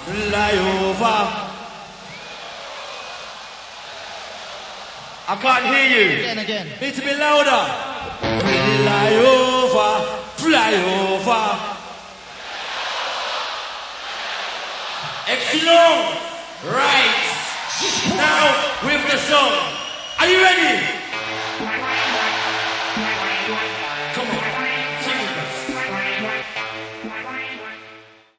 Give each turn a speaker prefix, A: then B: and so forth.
A: fly over. I can't hear you.
B: Again.
A: Need to be louder. Fly over, fly over. Excellent. Right. Now with the song. Are you ready?